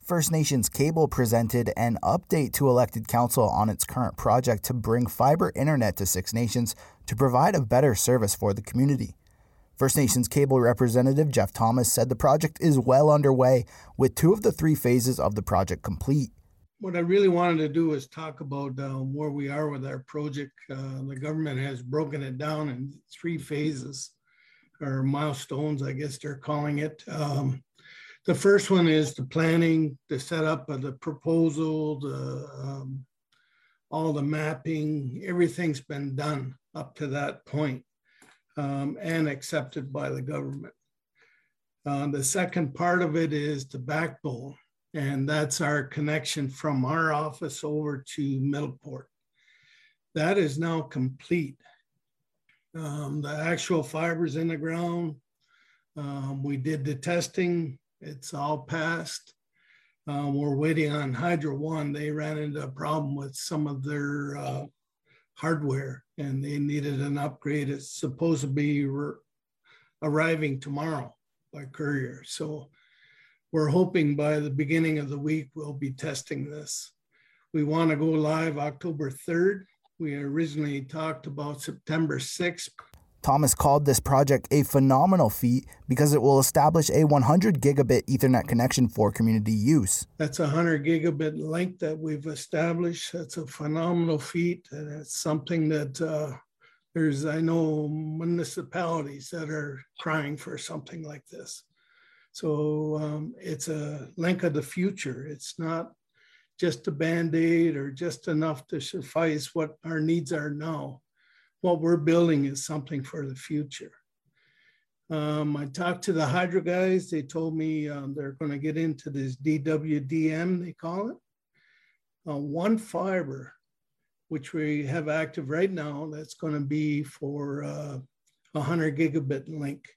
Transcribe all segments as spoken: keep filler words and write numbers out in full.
First Nations Cable presented an update to elected council on its current project to bring fiber internet to Six Nations to provide a better service for the community. First Nations Cable representative Jeff Thomas said the project is well underway, with two of the three phases of the project complete. What I really wanted to do is talk about um, where we are with our project. Uh, the government has broken it down in three phases, or milestones, I guess they're calling it. Um, The first one is the planning, the setup of the proposal, the um, all the mapping, everything's been done up to that point, um, and accepted by the government. Uh, the second part of it is the backbone, and that's our connection from our office over to Middleport. That is now complete. Um, the actual fiber's in the ground. Um, we did the testing. It's all passed. Um, we're waiting on Hydro One. They ran into a problem with some of their uh, hardware and they needed an upgrade. It's supposed to be arriving tomorrow by courier. So we're hoping by the beginning of the week, we'll be testing this. We want to go live October third. We originally talked about September sixth. Thomas called this project a phenomenal feat because it will establish a one hundred gigabit Ethernet connection for community use. That's a one hundred gigabit link that we've established. That's a phenomenal feat, and it's something that uh, there's, I know, municipalities that are crying for something like this. So um, it's a link of the future. It's not just a Band-Aid or just enough to suffice what our needs are now. What we're building is something for the future. Um, I talked to the Hydro guys. They told me um, they're going to get into this D W D M, they call it. Uh, one fiber, which we have active right now, that's going to be for uh, a one hundred gigabit link.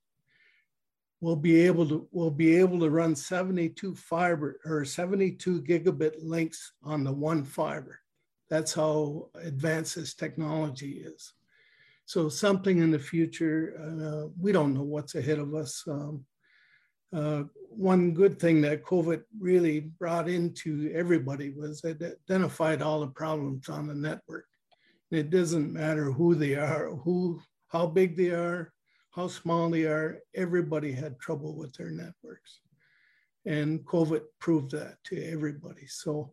We'll be able to we'll be able to run seventy-two fiber or seventy-two gigabit links on the one fiber. That's how advanced this technology is. So something in the future, uh, we don't know what's ahead of us. Um, uh, one good thing that COVID really brought into everybody was it identified all the problems on the network. And it doesn't matter who they are, who, how big they are, how small they are, everybody had trouble with their networks. And COVID proved that to everybody. So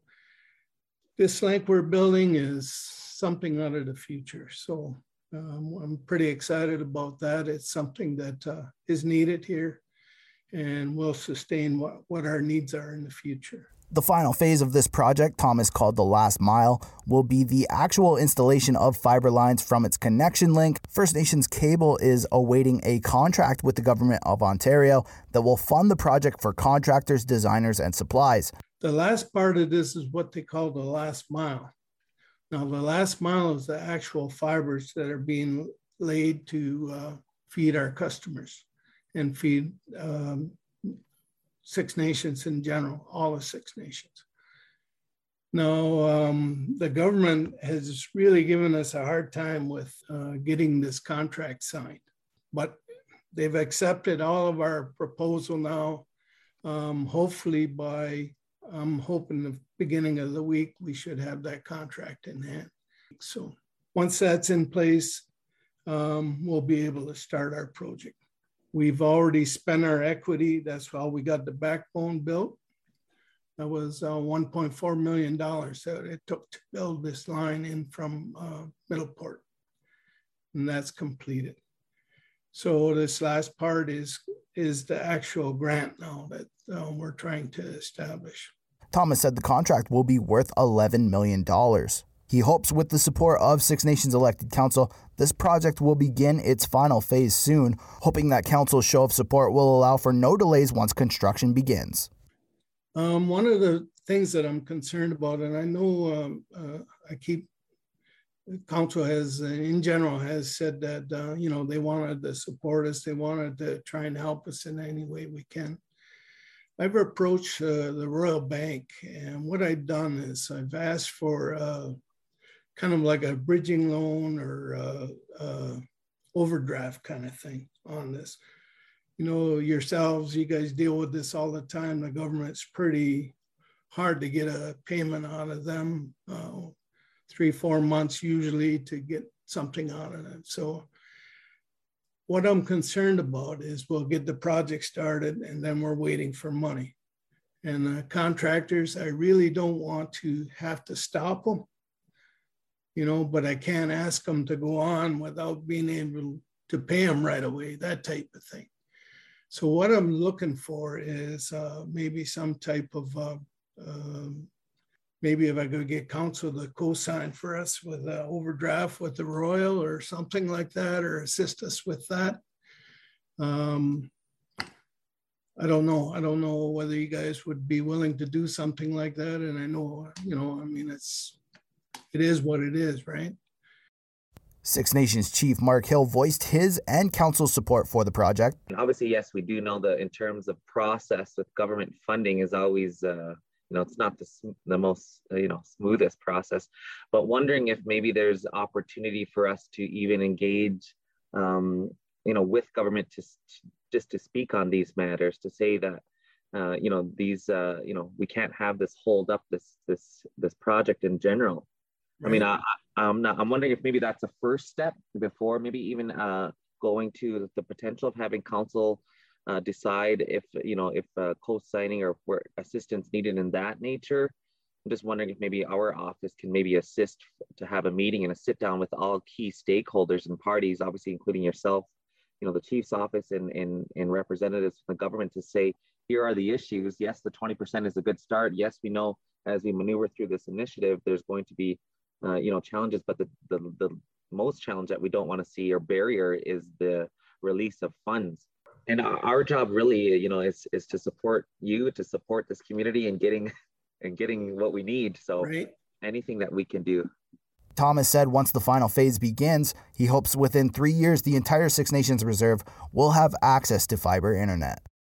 this link we're building is something out of the future. So Um, I'm pretty excited about that. It's something that uh, is needed here and will sustain what, what our needs are in the future. The final phase of this project, Thomas called the last mile, will be the actual installation of fiber lines from its connection link. First Nations Cable is awaiting a contract with the Government of Ontario that will fund the project for contractors, designers, and supplies. The last part of this is what they call the last mile. Now, the last mile is the actual fibers that are being laid to uh, feed our customers and feed um, Six Nations in general, all of Six Nations. Now, um, the government has really given us a hard time with uh, getting this contract signed, but they've accepted all of our proposal now. Um, hopefully by I'm hoping the beginning of the week, we should have that contract in hand. So once that's in place, um, we'll be able to start our project. We've already spent our equity. That's how we got the backbone built. That was uh, one point four million dollars that it took to build this line in from uh, Middleport. And that's completed. So this last part is, is the actual grant now that uh, we're trying to establish. Thomas said the contract will be worth eleven million dollars. He hopes with the support of Six Nations elected council, this project will begin its final phase soon, hoping that council's show of support will allow for no delays once construction begins. Um, one of the things that I'm concerned about, and I know um, uh, I keep, council has, uh, in general, has said that, uh, you know, they wanted to support us. They wanted to try and help us in any way we can. I've approached uh, the Royal Bank, and what I've done is I've asked for uh, kind of like a bridging loan or uh, uh, overdraft kind of thing on this. You know, yourselves, you guys deal with this all the time. The government's pretty hard to get a payment out of them, uh, three, four months usually to get something out of it. So what I'm concerned about is we'll get the project started and then we're waiting for money. And uh, contractors, I really don't want to have to stop them, you know, but I can't ask them to go on without being able to pay them right away, that type of thing. So what I'm looking for is uh, maybe some type of, uh, uh, maybe if I could get council to co-sign for us with an overdraft with the Royal or something like that, or assist us with that. Um, I don't know. I don't know whether you guys would be willing to do something like that. And I know, you know, I mean, it's, it is what it is, right? Six Nations Chief Mark Hill voiced his and council's support for the project. And obviously, yes, we do know that in terms of process with government funding is always, uh, you know, it's not the, the most, uh, you know, smoothest process, but wondering if maybe there's opportunity for us to even engage, um, you know, with government to, to just to speak on these matters, to say that, uh, you know, these, uh, you know, we can't have this hold up this, this, this project in general. Right. I mean, I, I'm not, I'm wondering if maybe that's a first step before maybe even uh, going to the potential of having council uh, decide if, you know, if uh, co-signing or where assistance needed in that nature. I'm just wondering if maybe our office can maybe assist to have a meeting and a sit down with all key stakeholders and parties, obviously including yourself, you know, the chief's office and, and, and representatives from the government, to say, here are the issues. Yes, the twenty percent is a good start. Yes, we know as we maneuver through this initiative, there's going to be, uh, you know, challenges, but the, the, the most challenge that we don't want to see or barrier is the release of funds. And our job really, you know, is, is to support you, to support this community and getting, and getting what we need. So right. Anything that we can do. Thomas said once the final phase begins, he hopes within three years the entire Six Nations Reserve will have access to fiber internet.